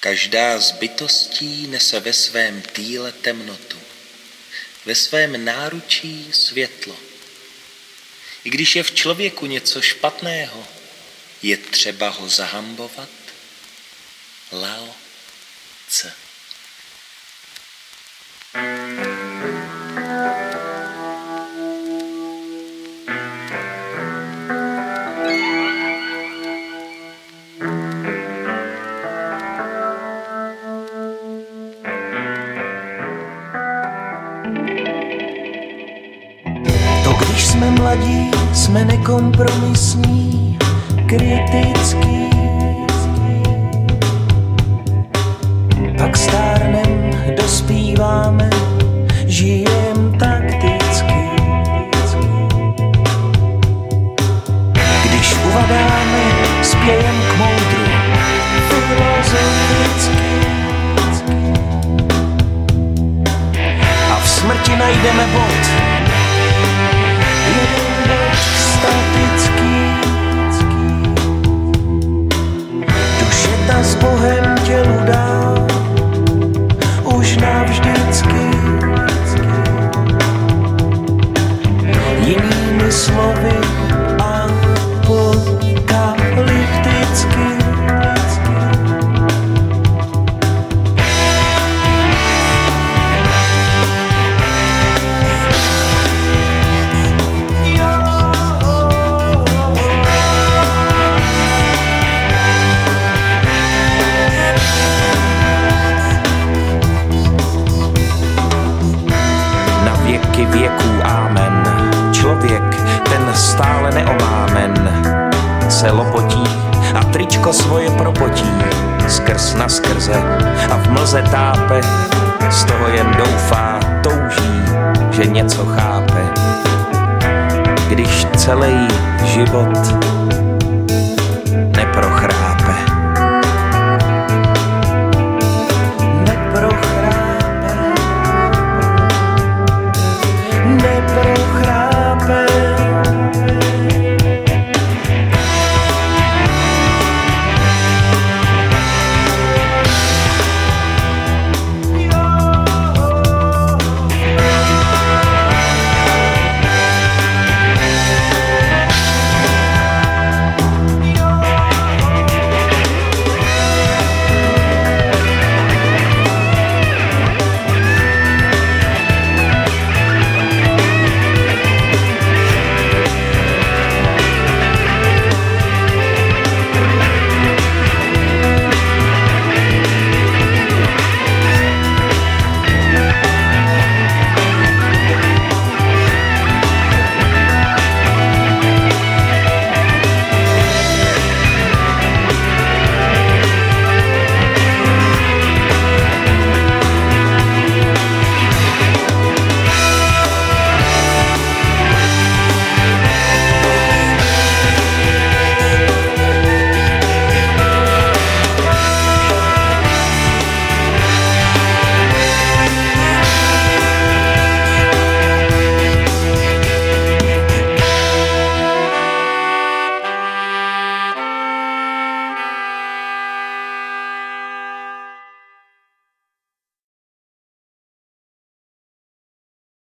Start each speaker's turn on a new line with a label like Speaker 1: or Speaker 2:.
Speaker 1: Každá z bytostí nese ve svém týle temnotu, ve svém náručí světlo. I když je v člověku něco špatného, je třeba ho zahambovat. Lao Tse.
Speaker 2: Když jsme mladí, jsme nekompromisní, kritický. Pak stárnem, dospíváme, žijem takticky. Když uvadáme, spějem k moudru, filozoficky. A v smrti najdeme bod, statický. Duše ta s Bohem tělu dá už navždycky. Jinými slovy apokalypticky. Věků ámen. Člověk, ten stále neomámen, se lopotí a tričko svoje propotí skrz na skrze a v mlze tápe, z toho jen doufá, touží, že něco chápe. Když celý život